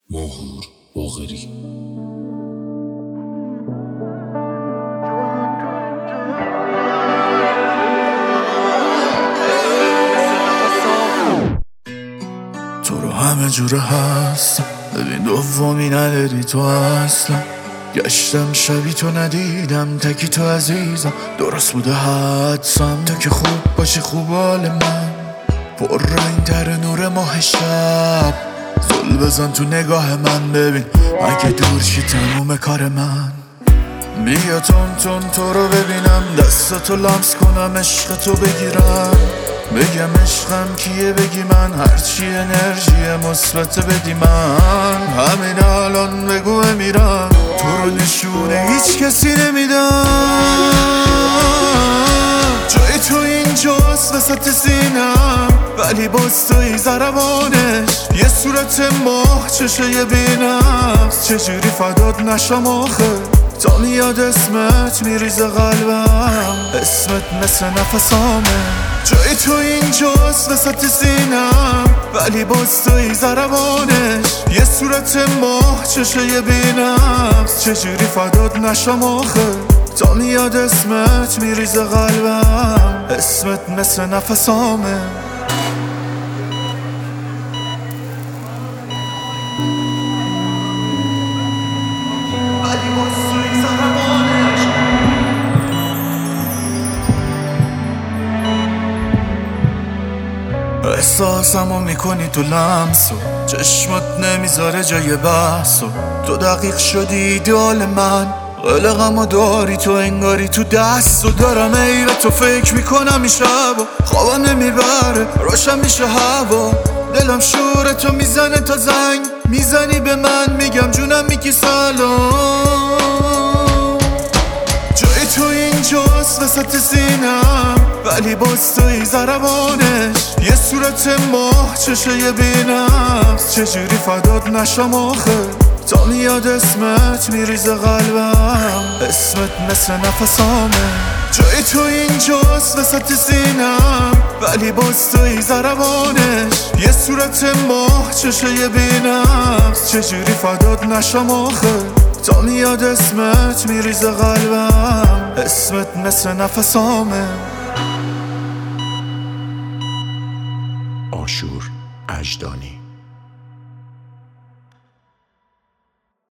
ماهور باقری. تو رو همه جوره هستم، ببین دومی نداری تو اصلا. گشتم شبی تو ندیدم، تکی تو عزیزم، درست بوده حدسم. تو که خوب باشی خوب حال من، پر رنگ تر نور ماه شب. زل بزن تو نگاه من، ببین اگه دور شی تموم کار من. بیا تون تون تو رو ببینم، دستاتو لمس کنم، عشق تو بگیرم. بگم عشقم کیه بگی من، هرچی انرژی مثبت بدی من. همین الان بگو میرم، تو رو نشونه هیچ کسی نمیدم. جای تو اینجاست وسط سینم، ولی باز توی ضربانش. یه صورت ماه چشه یه بینفس، چجوری فدات نشم آخه. تا میاد اسمت میریزه قلبم، اسمت مثل نفسامه. جای تو اینجاست وسط سینم، ولی باز توی ضربانش. یه صورت ماه چشه یه بینفس، چجوری فدات نشم آخه. تا میاد اسمت میریزه قلبم، اسمت مثل نفسامه. احساسمو میکنی تو لمسو، چشمت نمیذاره جای بحثو. تو دقیق شدی ایدئال من، قلقمو داری تو انگاری تو دستو. دارم ای به تو فکر میکنم این شبا، خوابم نمیبره روشن میشه هوا. دلم شورتو میزنه تا زنگ میزنی به من، میگم جونم میگی سلام. جای تو اینجاست وسط سینم، ولی باز توی ضربانش. یه صورت ماه چشه یه بینفس، چجوری فدات نشم آخه. تا میاد اسمت میریزه قلبم، اسمت مثل نفسامه. جای تو اینجاست وسط سینم، ولی باز توی ضربانش. یه صورت ماه چشه یه بینفس، چجوری فدات نشم آخه. تا میاد اسمت میریزه قلبم، اسمت مثل نفسامه. آشور اجدانی.